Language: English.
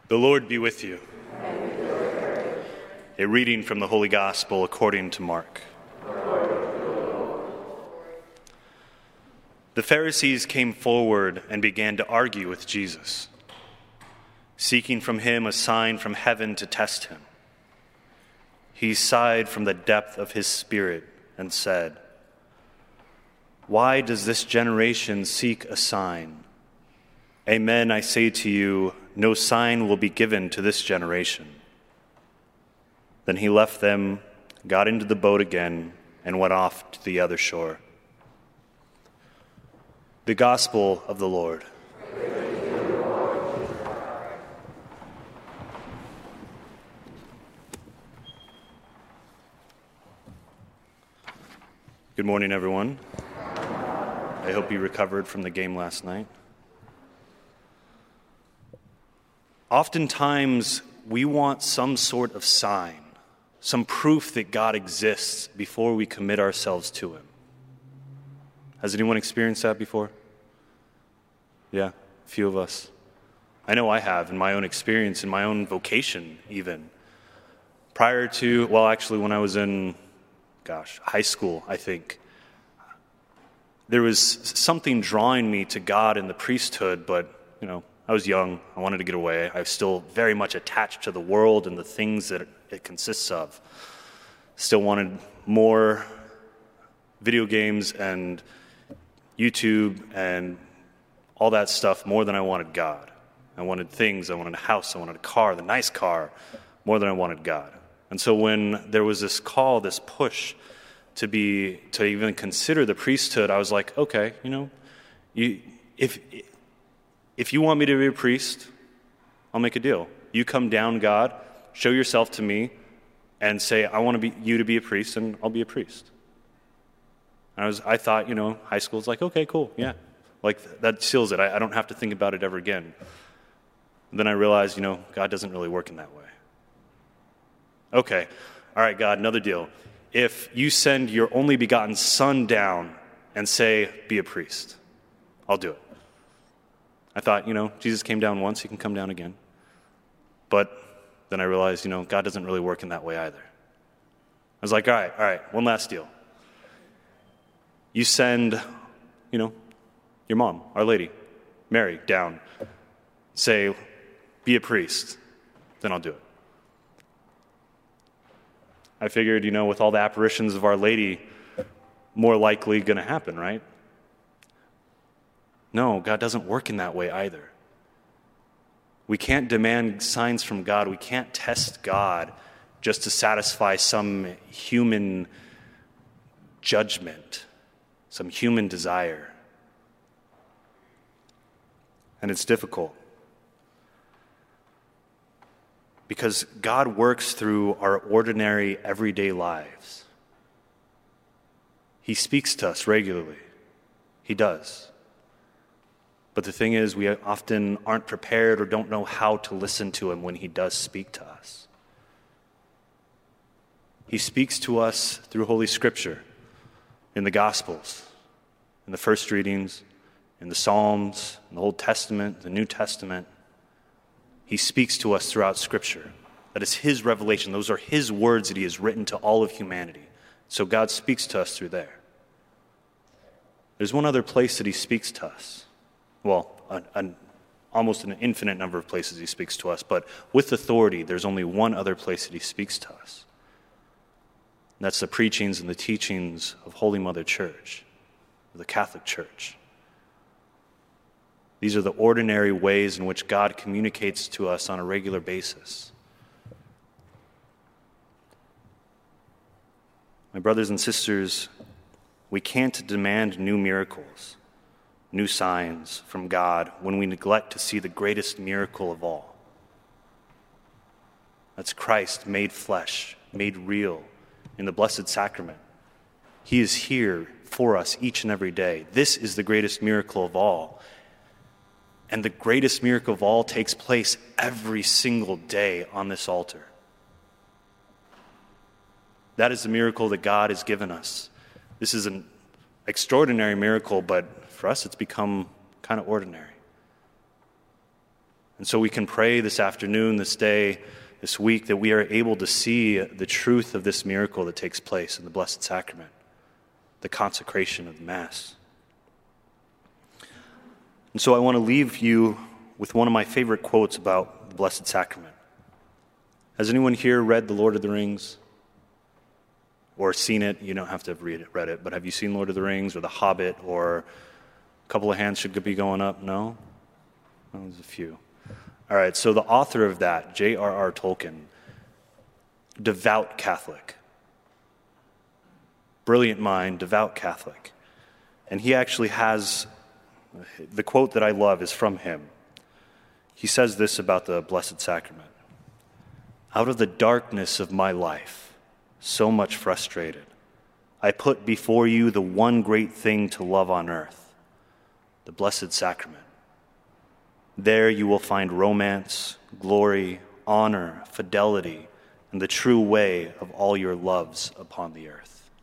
The Lord be with you. A reading from the Holy Gospel according to Mark. The Pharisees came forward and began to argue with Jesus, seeking from him a sign from heaven to test him. He sighed from the depth of his spirit and said, "Why does this generation seek a sign? Amen, I say to you, no sign will be given to this generation." Then he left them, got into the boat again, and went off to the other shore. The Gospel of the Lord. Good morning, everyone. I hope you recovered from the game last night. Oftentimes, we want some sort of sign, some proof that God exists before we commit ourselves to him. Has anyone experienced that before? Yeah, a few of us. I know I have in my own experience, in my own vocation even. Prior to, when I was in, high school, I think, there was something drawing me to God and the priesthood, but, I was young. I wanted to get away. I was still very much attached to the world and the things that it consists of. Still wanted more video games and YouTube and all that stuff more than I wanted God. I wanted things. I wanted a house. I wanted a car, the nice car, more than I wanted God. And so when there was this call, this push to even consider the priesthood, I was like, okay, if you want me to be a priest, I'll make a deal. You come down, God, show yourself to me, and say, I want you to be a priest, and I'll be a priest. And I thought, high school's like, okay, cool, yeah. Like, that seals it. I don't have to think about it ever again. And then I realized, God doesn't really work in that way. Okay, all right, God, another deal. If you send your only begotten Son down and say, be a priest, I'll do it. I thought, Jesus came down once, he can come down again. But then I realized, God doesn't really work in that way either. I was like, all right, one last deal. You send, your mom, Our Lady, Mary, down, say, be a priest, then I'll do it. I figured, with all the apparitions of Our Lady, more likely going to happen, right? No, God doesn't work in that way either. We can't demand signs from God. We can't test God just to satisfy some human judgment, some human desire. And it's difficult. Because God works through our ordinary, everyday lives. He speaks to us regularly. He does. But the thing is, we often aren't prepared or don't know how to listen to him when he does speak to us. He speaks to us through Holy Scripture, in the Gospels, in the first readings, in the Psalms, in the Old Testament, the New Testament. He speaks to us throughout Scripture. That is his revelation. Those are his words that he has written to all of humanity. So God speaks to us through there. There's one other place that he speaks to us. Well, almost an infinite number of places he speaks to us, but with authority, there's only one other place that he speaks to us. And that's the preachings and the teachings of Holy Mother Church, the Catholic Church. These are the ordinary ways in which God communicates to us on a regular basis. My brothers and sisters, we can't demand new miracles, new signs from God when we neglect to see the greatest miracle of all. That's Christ made flesh, made real in the Blessed Sacrament. He is here for us each and every day. This is the greatest miracle of all. And the greatest miracle of all takes place every single day on this altar. That is the miracle that God has given us. This is an extraordinary miracle, but for us it's become kind of ordinary. And And so we can pray this afternoon, this day, this week, that we are able to see the truth of this miracle that takes place in the Blessed Sacrament, the consecration of the Mass. And so I want to leave you with one of my favorite quotes about the Blessed Sacrament. Has anyone here read The Lord of the Rings? Or seen it? You don't have to have read it, but have you seen Lord of the Rings or The Hobbit? Or a couple of hands should be going up? No? Oh, there's a few. All right, so the author of that, J.R.R. Tolkien, devout Catholic. Brilliant mind, devout Catholic. And he actually has, the quote that I love is from him. He says this about the Blessed Sacrament. Out of the darkness of my life, so much frustrated, I put before you the one great thing to love on earth, the Blessed Sacrament. There you will find romance, glory, honor, fidelity, and the true way of all your loves upon the earth.